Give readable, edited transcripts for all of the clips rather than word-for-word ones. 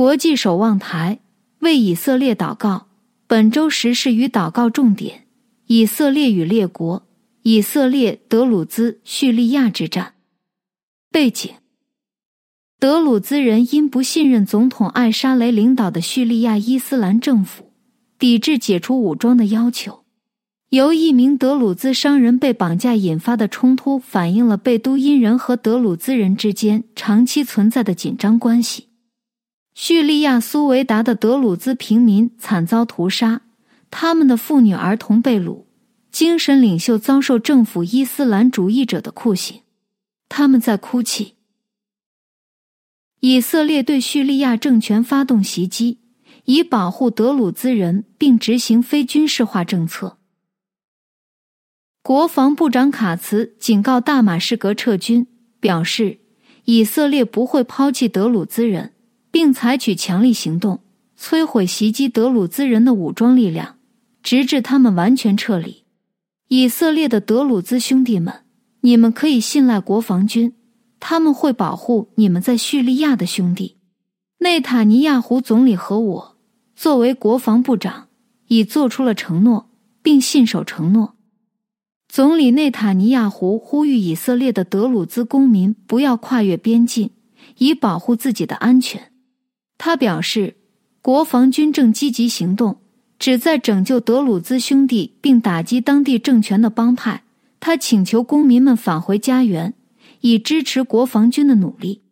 国际守望台为以色列祷告，本周时事与祷告重点：以色列与列国，以色列德鲁兹叙利亚之战。背景：德鲁兹人因不信任总统艾沙雷领导的叙利亚伊斯兰政府，抵制解除武装的要求。由一名德鲁兹商人被绑架引发的冲突反映了贝都因人和德鲁兹人之间长期存在的紧张关系。叙利亚苏维达的德鲁兹平民惨遭屠杀，他们的妇女儿童被掳，精神领袖遭受政府伊斯兰主义者的酷刑，他们在哭泣。以色列对叙利亚政权发动袭击，以保护德鲁兹人并执行非军事化政策。国防部长卡茨警告大马士革撤军，表示以色列不会抛弃德鲁兹人，并采取强力行动，摧毁袭击德鲁兹人的武装力量，直至他们完全撤离。以色列的德鲁兹兄弟们，你们可以信赖国防军，他们会保护你们在叙利亚的兄弟。内塔尼亚胡总理和我，作为国防部长，已做出了承诺，并信守承诺。总理内塔尼亚胡呼吁以色列的德鲁兹公民不要跨越边境，以保护自己的安全。他表示，国防军正积极行动，旨在拯救德鲁兹兄弟并打击当地政权的帮派。他请求公民们返回家园，以支持国防军的努力。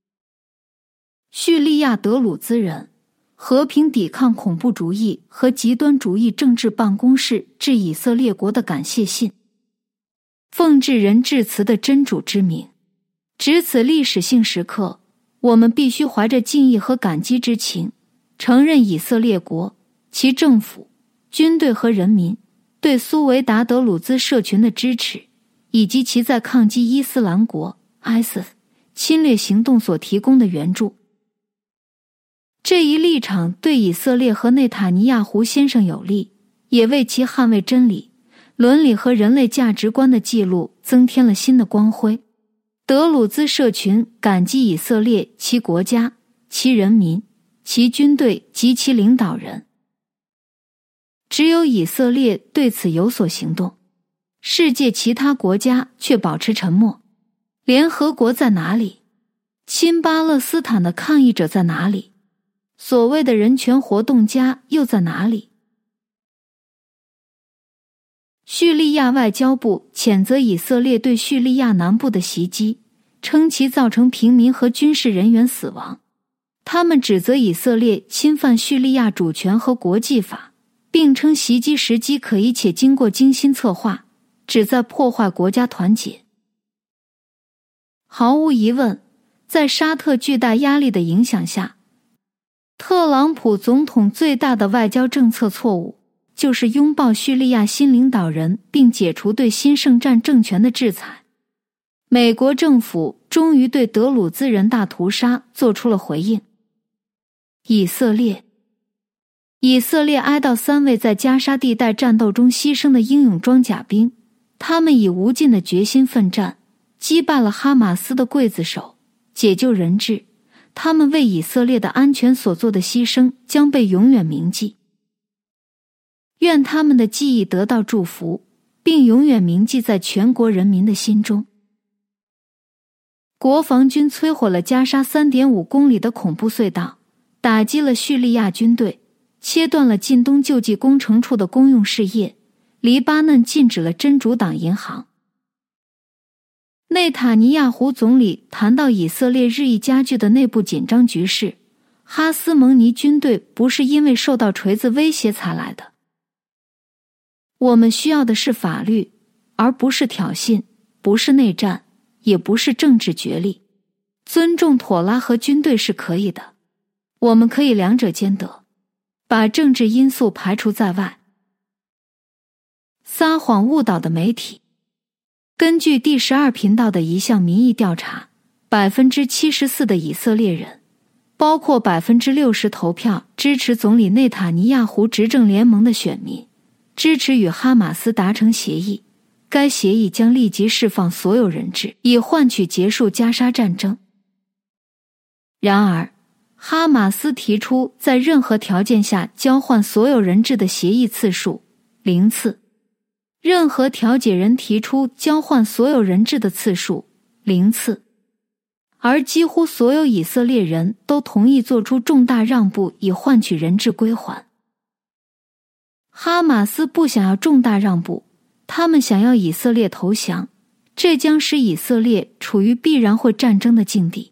叙利亚德鲁兹人和平抵抗恐怖主义和极端主义政治办公室致以色列国的感谢信。奉至仁至慈的真主之名，值此历史性时刻，我们必须怀着敬意和感激之情，承认以色列国、其政府、军队和人民对苏维达德鲁兹社群的支持，以及其在抗击伊斯兰国 ISIS 侵略行动所提供的援助。这一立场对以色列和内塔尼亚胡先生有利，也为其捍卫真理、伦理和人类价值观的记录增添了新的光辉。德鲁兹社群感激以色列其国家、其人民、其军队及其领导人。只有以色列对此有所行动，世界其他国家却保持沉默。联合国在哪里？亲巴勒斯坦的抗议者在哪里？所谓的人权活动家又在哪里？叙利亚外交部谴责以色列对叙利亚南部的袭击，称其造成平民和军事人员死亡。他们指责以色列侵犯叙利亚主权和国际法，并称袭击时机可疑且经过精心策划，旨在破坏国家团结。毫无疑问，在沙特巨大压力的影响下，特朗普总统最大的外交政策错误就是拥抱叙利亚新领导人并解除对新圣战政权的制裁。美国政府终于对德鲁兹人大屠杀做出了回应。以色列哀悼3位在加沙地带战斗中牺牲的英勇装甲兵，他们以无尽的决心奋战，击败了哈马斯的刽子手，解救人质。他们为以色列的安全所做的牺牲将被永远铭记。愿他们的记忆得到祝福，并永远铭记在全国人民的心中。国防军摧毁了加沙 3.5 公里的恐怖隧道，打击了叙利亚军队，切断了近东救济工程处的公用事业。黎巴嫩禁止了真主党银行。内塔尼亚胡总理谈到以色列日益加剧的内部紧张局势，哈斯蒙尼军队不是因为受到锤子威胁才来的。我们需要的是法律，而不是挑衅，不是内战，也不是政治角力。尊重妥拉和军队是可以的，我们可以两者兼得，把政治因素排除在外。撒谎误导的媒体。根据第12频道的一项民意调查，74%的以色列人，包括60%投票支持总理内塔尼亚胡执政联盟的选民，支持与哈马斯达成协议。该协议将立即释放所有人质，以换取结束加沙战争。然而， 哈马斯提出在任何条件下交换所有人质的协议次数0次，任何调解人提出交换所有人质的次数0次，而几乎所有以色列人都同意做出重大让步以换取人质归还。哈马斯不想要重大让步，他们想要以色列投降，这将使以色列处于必然会战争的境地。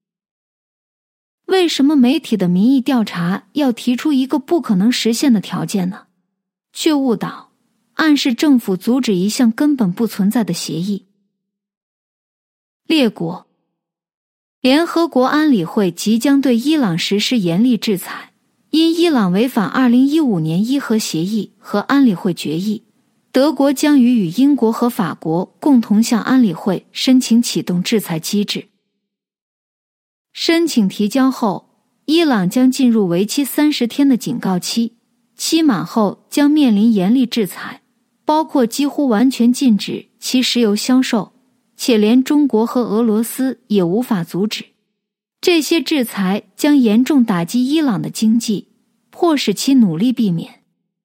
为什么媒体的民意调查要提出一个不可能实现的条件呢？却误导，暗示政府阻止一项根本不存在的协议。列国，联合国安理会即将对伊朗实施严厉制裁，因伊朗违反2015年伊核协议和安理会决议，德国将与英国和法国共同向安理会申请启动制裁机制。申请提交后，伊朗将进入为期30天的警告期，期满后将面临严厉制裁，包括几乎完全禁止其石油销售，且连中国和俄罗斯也无法阻止。这些制裁将严重打击伊朗的经济，迫使其努力避免。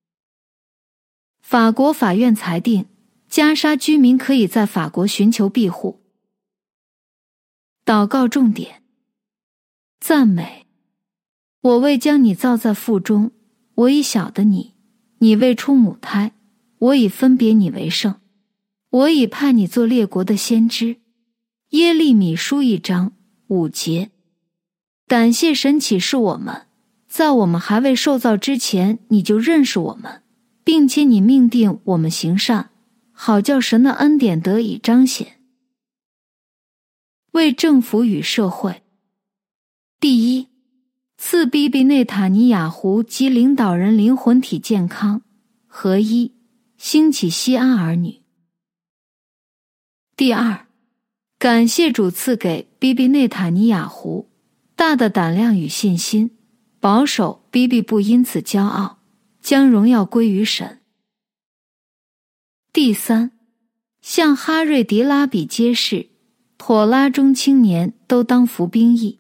法国法院裁定，加沙居民可以在法国寻求庇护。祷告重点：赞美。我未将你造在腹中，我已晓得你，你未出母胎，我已分别你为圣，我已派你做列国的先知。耶利米书1章5节。感谢神启示我们，在我们还未受造之前，你就认识我们，并且你命定我们行善，好叫神的恩典得以彰显。为政府与社会。第一，赐比比内塔尼亚胡及领导人灵魂体健康合一，兴起西安儿女。第二，感谢主赐给比比内塔尼亚胡大的胆量与信心，保守比比不因此骄傲，将荣耀归于神。第三，向哈瑞迪拉比揭示，妥拉中青年都当服兵役，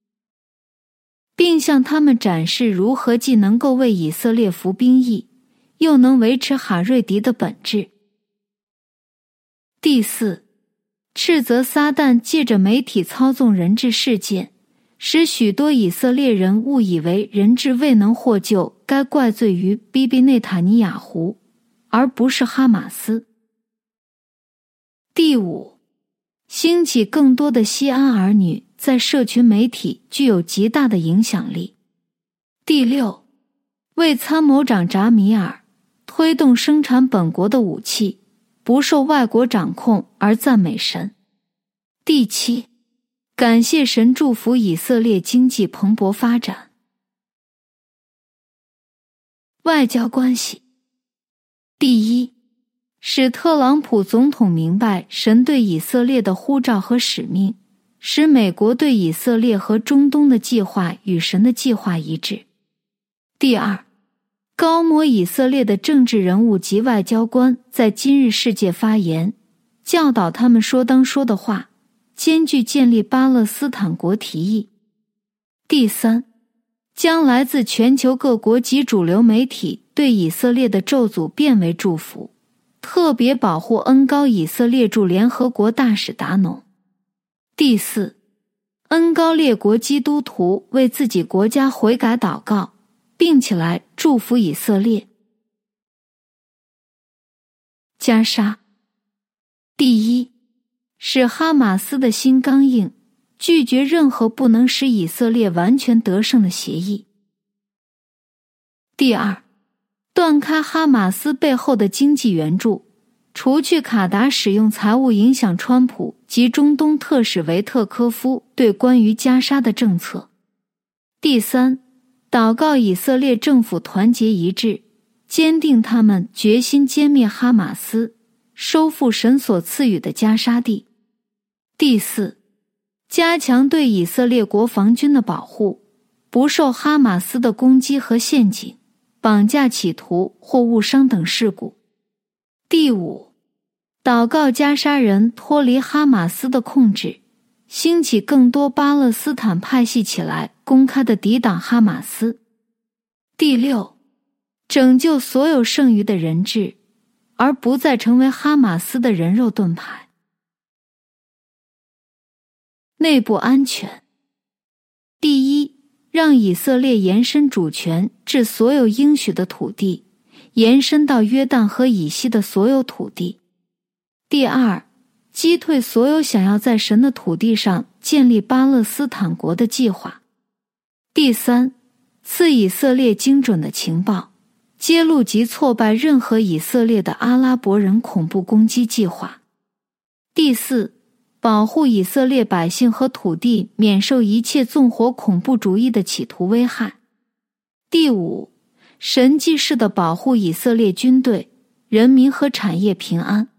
并向他们展示如何既能够为以色列服兵役，又能维持哈瑞迪的本质。第四，斥责撒旦借着媒体操纵人质事件，使许多以色列人误以为人质未能获救该怪罪于比比内塔尼亚胡，而不是哈马斯。第五，兴起更多的西安儿女在社群媒体具有极大的影响力。第六，为参谋长扎米尔推动生产本国的武器，不受外国掌控而赞美神。第七，感谢神祝福以色列经济蓬勃发展。外交关系。第一，使特朗普总统明白神对以色列的呼召和使命，使美国对以色列和中东的计划与神的计划一致。第二，高摩以色列的政治人物及外交官在今日世界发言，教导他们说当说的话，艰巨建立巴勒斯坦国提议。第三，将来自全球各国及主流媒体对以色列的咒诅变为祝福，特别保护恩膏以色列驻联合国大使达农。第四，恩膏列国基督徒为自己国家悔改祷告，并且来祝福以色列。加沙。第一，使哈马斯的心刚硬，拒绝任何不能使以色列完全得胜的协议。第二，断开哈马斯背后的经济援助，除去卡达使用财务影响川普及中东特使维特科夫对关于加沙的政策。第三，祷告以色列政府团结一致，坚定他们决心歼灭哈马斯，收复神所赐予的加沙地。第四，加强对以色列国防军的保护，不受哈马斯的攻击和陷阱、绑架企图或误伤等事故。第五，祷告加沙人脱离哈马斯的控制，兴起更多巴勒斯坦派系起来公开的抵挡哈马斯。第六，拯救所有剩余的人质，而不再成为哈马斯的人肉盾牌。内部安全。第一，让以色列延伸主权至所有应许的土地，延伸到约旦河以西的所有土地。第二，击退所有想要在神的土地上建立巴勒斯坦国的计划。第三，赐以色列精准的情报，揭露及挫败任何以色列的阿拉伯人恐怖攻击计划。第四，保护以色列百姓和土地免受一切纵火恐怖主义的企图危害。第五，神迹式的保护以色列军队、人民和产业平安。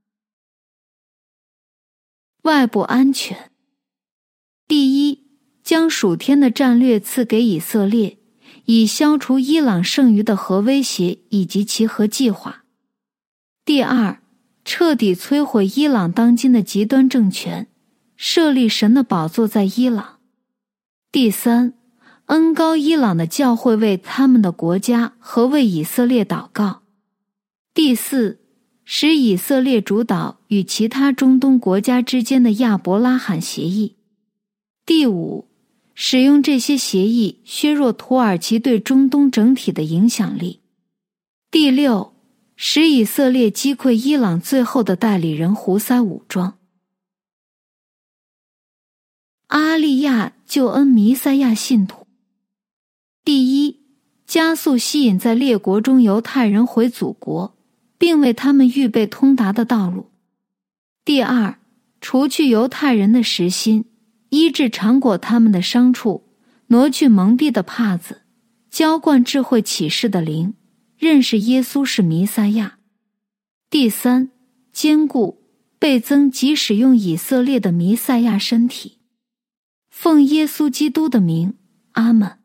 外部安全。第一，将属天的战略赐给以色列，以消除伊朗剩余的核威胁以及其核计划。第二，彻底摧毁伊朗当今的极端政权，设立神的宝座在伊朗。第三，恩膏伊朗的教会为他们的国家和为以色列祷告。第四，使以色列主导与其他中东国家之间的亚伯拉罕协议。第五，使用这些协议削弱土耳其对中东整体的影响力。第六，使以色列击溃伊朗最后的代理人胡塞武装。阿利亚救恩弥赛亚信徒。第一，加速吸引在列国中犹太人回祖国，并为他们预备通达的道路。第二，除去犹太人的实心，医治尝果他们的伤处，挪去蒙蔽的帕子，浇灌智慧启示的灵，认识耶稣是弥赛亚。第三，坚固、倍增及使用以色列的弥赛亚身体。奉耶稣基督的名，阿们。